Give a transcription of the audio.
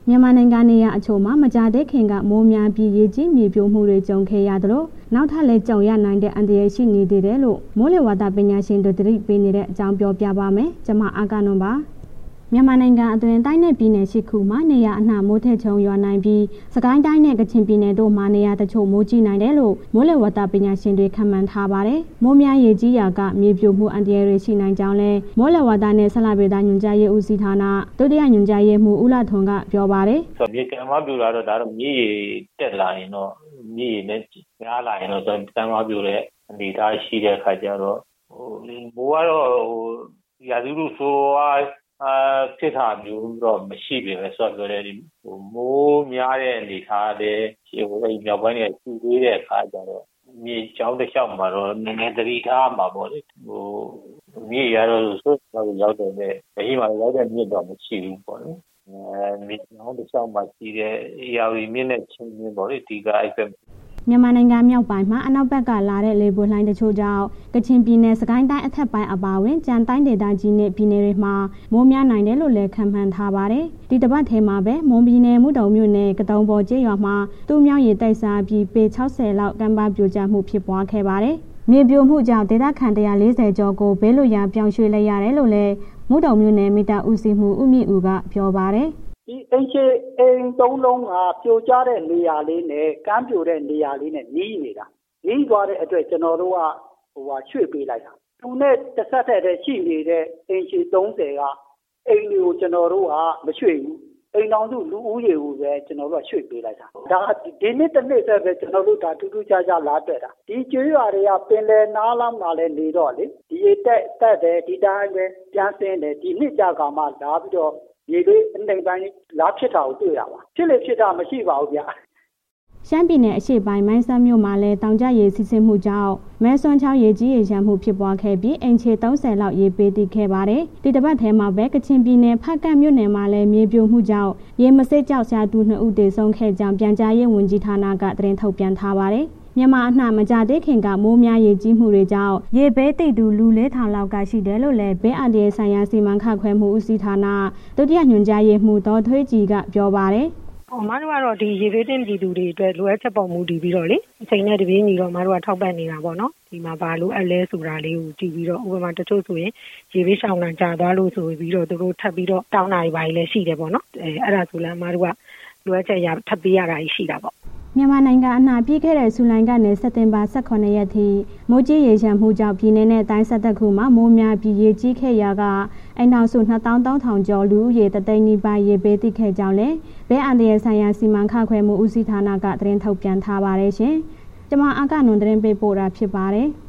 မြန်မာနိုင်ငံနေရအချို့မှာမကြတဲ့ခင်ကမိုးများပြီးရေကြီးမြေပြိုမှုတွေကြုံခဲ့ရသလိုနောက်ထပ်လည်းကြုံရနိုင်တဲ့အန္တရာယ်ရှိနေသေးတယ်လို့မိုးလေဝသပညာရှင်တို့သတိပေးနေတဲ့အကြောင်းပြောပြပါမယ်။ကျွန်မအာကနွန်ပါ။မြန်မာနိုင်ငံအတွင်းတိုင်းနယ်ပြည်နယ်ရှိခုမှာနေရအနှံ့မိုးထက်ချုံရွာနိုင်ပြီးစကိုင်းတိုင်းနဲ့ကချင်ပြည်နယ်တို့မှာနေရတချို့မိုးကြီးနိုင်တယ်လို့မိုးလေဝသပညာရှင်တွေခန့်မှန်းထားပါတယ်။မိုးများရေကြီးရာကမြေပြိုမှုအန္တရာယ်တွေရှိနိုင်ကြောင်းလဲမိုးလေဝသနဲ့ဆက်လက်ပေးညွှန်ကြားရေးဦးစီးဌာနဒုတိယညွှန်ကြားရေးမှူးဦးလာထွန်းကပြောပါတယ်။မြေကမ်းမပြိုလာတော့ဒါတော့မြေတက်လာရင်တော့မြေနဲ့များလာရင်တော့ကမ်းမပြိုတဲ့အနေအထားရှိတဲ့အခါကျတော့မိုးကတော့ရာသီဥတုဆိုဖြစ်တာမျိုးတော့မရှိပြီပဲဆိုတော့လေမိုးများတဲ့အနေထားတဲ့မြောက်ပိုင်းတွေရှိသေးတဲ့အခါကျတော့မြေချောင်းတစ်လျှောက်မှာတော့နည်းနည်းသတိထားမှာပေါ့လေမြေရတော့ဆိုတော့ရောက်တယ်လေဒီမှာရောက်တဲ့မြေတော့မရှိဘူးပေါ့လေမြေချောင်းတစ်လျှောက်မှာရှိတဲ့ရာဝီမြင့်တဲ့ချင်းမြင့်ပေါ့လေဒီကအဲ့ဘက်မြန်မာနိုင်ငံမြောက်ပိုင်းမှာအနောက်ဘက်ကလာတဲ့လေပွေလှိုင်းတချို့ကြောင့်ကချင်ပြည်နယ်စကိုင်းတိုင်းအထက်ပိုင်းအပါအဝင်ကြံတိုင်းဒေသကြီးနဲ့ပြည်နယ်တွေမှာမိုးများနိုင်တယ်လို့လည်းခန့်မှန်းထားပါတယ်။ဒီတစ်ပတ်ထဲမှာပဲမွန်ပြည်နယ်မုဒုံမြို့နယ်ကတုံပေါ်ကျေးရွာမှာတူးမြောင်းရေတိုက်စားပြီးပေ60လောက်ကမ်းပါးပြိုကျမှုဖြစ်ပွားခဲ့ပါတယ်။မြေပြိုမှုကြောင့်ဒေသခံ140ကျော်ကိုဘေးလွတ်ရာပြောင်းရွှေ့လိုက်ရတယ်လို့လည်းမုဒုံမြို့နယ်မိသားဦးစီးမှုဦးမြင့်ဦးကပြောပါတယ်ဒီအိမ်သုံးလုံးကပြိုကျတဲ့နေရာလေးနဲ့ကမ်းပြိုတဲ့နေရာလေးနဲ့နီးနေတာနီးသွားတဲ့အတွက်ကျွန်တော်တို့ကရွှေ့ပေးလိုက်တာသူနဲ့တစ်ဆက်တည်းရှိနေတဲ့အိမ်ခြေ30ကအိမ်တွေကိုကျွန်တော်တို့ကမရွှေ့ဘူးအိမ်တော်စုလူဦးရေကိုပဲကျွန်တော်တို့ကရွှေ့ပေးလိုက်တာဒါဒီနေ့တစ်နေ့ဆက်ပဲကျွန်တော်တို့ဒါထူးထူးခြားခြားလာတွေ့တာဒီကျွေးရွာတွေကပင်လယ်နားလမ်းမှာလည်းနေတော့လေဒီတက်တယ်ဒီတိုင်းပဲပြန်ဆင်းတယ်ဒီနှစ်ကြာကမှလာပြီးတော့ရေလေးအနေပိုင်းလာဖြစ်တာကိုတွေ့ရပါဖြစ်လေဖြစ်တာမရှိပါဘူးဗျရှမ်းပြည်နယ်အရှေ့ပိုင်းမိုင်းဆန်းမြို့မှာလည်းတောင်ကျရေစီးဆင်းမှုကြောင့်မဲဆွမ်းချောင်းရေကြီးရေရမ်းမှုဖြစ်ပွားခဲ့ပြီးအိမ်ခြေ30လောက်ရေပေးတိခဲ့ပါတယ်ဒီတစ်ပတ်ထဲမှာပဲကချင်ပြည်နယ်ဖားကန့်မြို့နယ်မှာလည်းမြေပြိုမှုကြောင့်ရေမစစ်ကြောက်ရှာသူ2ဦးသေဆုံးခဲ့ကြောင်းပြန်ကြားရေးဝန်ကြီးဌာနကသတင်းထုတ်ပြန်ထားပါတယ်မြန်မာအနှံ့မကြသေးခင်ကမိုးများရေကြီးမှုတွေကြောင့်ရေဘေးတိတ်သူလူ4000လောက်ကရှိတယ်လို့လည်းဘေးအန္တရာယ်ဆိုင်ရာစီမံခန့်ခွဲမှုဦးစီးဌာနဒုတိယညွှန်ကြားရေးမှူးဒေါ်ထွေးကြည်ကပြောပါတယ်မတို့ကတော့ဒီရေဘေးတင်ပြည်သူတွေအတွက်လိုအပ်ချက်ပေါ်မူတည်ပြီးတော့လေအချိန်နဲ့တပြေးညီတော့မတို့ကထောက်ပံ့နေတာပေါ့နော်ဒီမှာဘာလို့အလဲဆိုတာလေးကိုကြည့်ပြီးတော့ဥပမာတချို့ဆိုရင်ရေဘေးရှောင်နှံကြာသွားလို့ဆိုပြီးတော့သူတို့ထပ်ပြီးတော့တောင်းတာတွေပါလည်းရှိတယ်ပေါ့နော်အဲ့ဒါဆိုလည်းမတို့ကလိုအပ်ချက်ရထပ်ပေးရတာရှိတာပေါ့မြန်မာနိုင်ငံအနှံ့ပြီးခဲ့တဲ့ဇူလိုင်ကနေစက်တင်ဘာ18ရက်ထိမိုးကြီးရေရမ်းမှုကြောင့်ပြည်내နဲ့တိုင်း17ခုမှာမိုးများပြီးရေကြီးခဲ့ရာကအိမ်ထောင်စု23,000ကျော်လူဦးရေတသိန်းနီးပါးရေပေးတိခဲ့ကြောင်းလည်းဘေးအန္တရာယ်ဆိုင်ရာစီမံခန့်ခွဲမှုဦးစီးဌာနကသတင်းထုတ်ပြန်ထားပါတယ်ရှင်။ကျွန်မအာကနွန်သတင်းပေးပို့တာဖြစ်ပါတယ်။